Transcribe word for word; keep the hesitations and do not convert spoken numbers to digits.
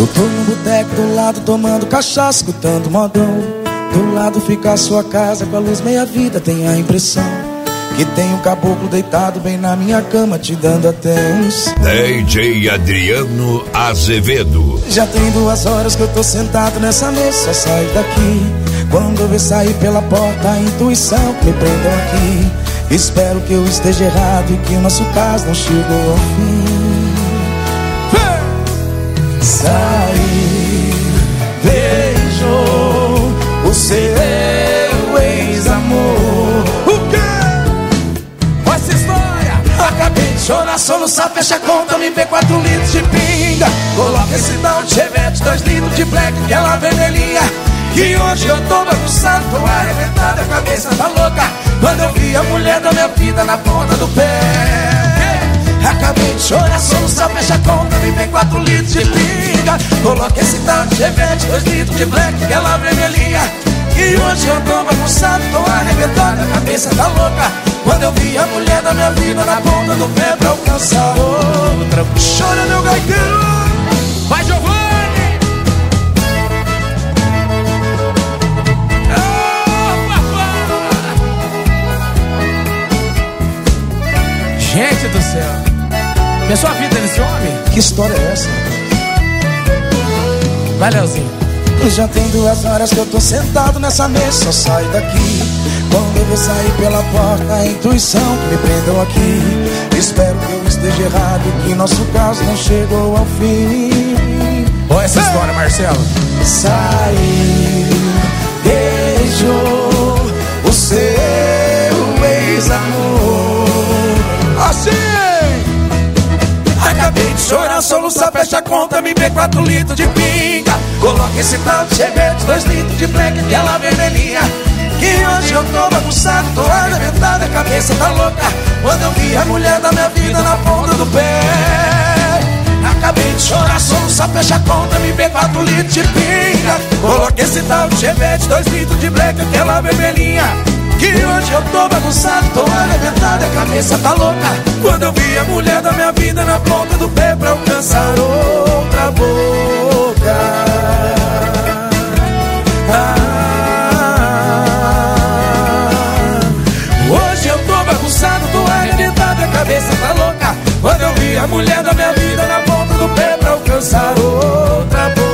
tô no boteco do lado tomando cachaça, escutando modão. Do lado fica a sua casa com a luz meia vida. Tenho a impressão que tem um caboclo deitado bem na minha cama, te dando atenção. D J Adriano Azevedo. Já tem duas horas que eu tô sentado nessa mesa, só saio daqui quando eu ver sair pela porta a intuição que me prendeu aqui. Espero que eu esteja errado e que o nosso caso não chegou ao fim. Saí, beijou o seu ex-amor. O quê? Essa história. Acabei de chorar, soluçar, fecha a conta, me vê quatro litros de pinga. Coloca esse tal de chevette, dois litros de black, aquela vermelhinha. E hoje eu tô bagunçado, tô arrebentado, a cabeça tá louca quando eu vi a mulher da minha vida na ponta do pé. Acabei de chorar, soluçar, fecha a conta, me vem quatro litros de pinga. Coloca esse tal de chevette, dois litros de black, aquela vermelhinha. E hoje eu tô bagunçado, tô arrebentado, a cabeça tá louca quando eu vi a mulher da minha vida na ponta do pé pra alcançar outra. Chora, meu gaiteiro. Vai, Giovanni. Gente do céu, pensou a vida desse homem? Que história é essa? Vai, Leozinho. Já tem duas horas que eu tô sentado nessa mesa, só saio daqui quando eu ver sair pela porta a intuição que me prendeu aqui. Espero que eu esteja errado e que nosso caso não chegou ao fim. Olha essa história, Marcelo. Saiu, beijou o seu ex-amor. Assim! Acabei de chorar, soluçar, fecha a conta, me vê quatro litros de pinga. Coloca esse tal de chevette, dois litros de black, aquela vermelhinha. Que hoje eu tô bagunçado, tô arrebentado, a cabeça tá louca quando eu vi a mulher da minha vida na ponta do pé. Acabei de chorar, soluçar, fecha a conta, me vê quatro litros de pinga. Coloca esse tal de chevette, dois litros de black, aquela vermelhinha. Que hoje eu tô bagunçado, tô arrebentado, a cabeça tá louca quando eu vi a mulher da minha vida na ponta do pé pra alcançar outra boca. Ah, hoje eu tô bagunçado, tô arrebentado, a cabeça tá louca quando eu vi a mulher da minha vida na ponta do pé pra alcançar outra boca.